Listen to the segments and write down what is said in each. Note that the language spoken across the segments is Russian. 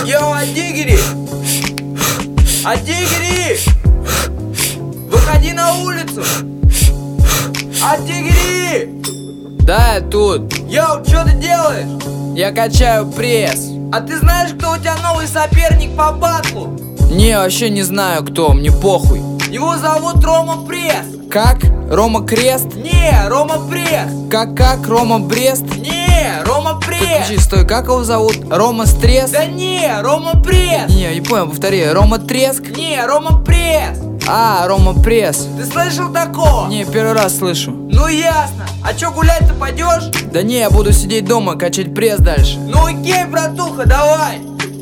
Йоу, Адигери! Адигери! Выходи на улицу! Адигери! Да, я тут. Йоу, что ты делаешь? Я качаю пресс. А ты знаешь, кто у тебя новый соперник по батлу? Не, вообще не знаю кто, мне похуй. Его зовут Рома Пресс. Как? Рома Крест? Не, Рома Пресс. Как? Рома Брест? Не, Рома Пресс. Подключи, стой, как его зовут? Рома Стресс? Да не, Рома Пресс. Не понял, повтори. Рома Треск? Не, Рома Пресс. Рома Пресс. Ты слышал такого? Не, первый раз слышу. Ну ясно. А чё, гулять-то пойдешь? Да не, я буду сидеть дома, качать пресс дальше. Ну окей, братуха, давай.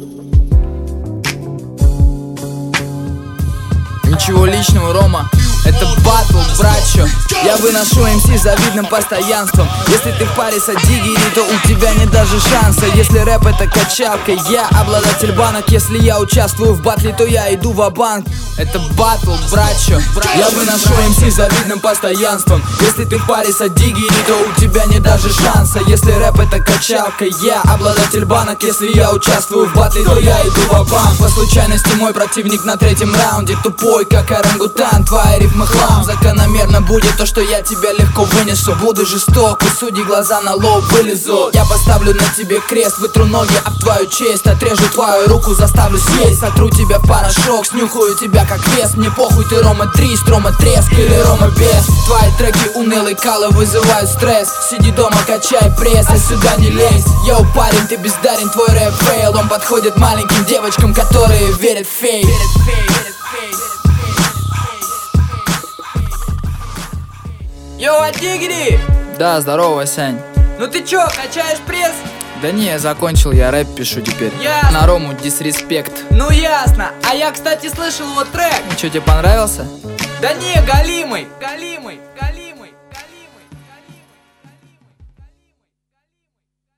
Ничего личного, Рома. Это батл, братчо. Я выношу МС завидным постоянством. Если ты в паре с Адигери, то у тебя нет даже шанса. Если рэп это качалка, я обладатель банок. Если я участвую в батле, то я иду ва-банк. Это батл, братчо. Я выношу МС завидным постоянством. Если ты в паре с Адигери, то у тебя нет даже шанса. Если рэп это качалка, я обладатель банок. Если я участвую в батле, то я иду ва-банк. По случайности мой противник на третьем раунде тупой, как орангутан. Твои рифмы хлам. Закономерно будет то, что я тебя легко вынесу. Буду жесток, у судей глаза на лоб вылезут. Я поставлю на тебе крест, вытру ноги об твою честь. Отрежу твою руку, заставлю съесть. Сотру тебя в порошок, снюхаю тебя как вес. Мне похуй, ты Рома Трист, Рома Треск или Рома Бес. Твои треки унылые калы вызывают стресс. Сиди дома, качай пресс, а сюда не лезь. Йоу, парень, ты бездарен, твой рэп фейл. Он подходит маленьким девочкам, которые верят в фейк. Йоу, Адигери! Да, здорово, Сань. Ну ты чё, качаешь пресс? Да не, я закончил, я рэп пишу теперь. Ясно. На Рому дисреспект. Ну ясно. А я, кстати, слышал его трек. Чё, тебе понравился? Да не, галимый.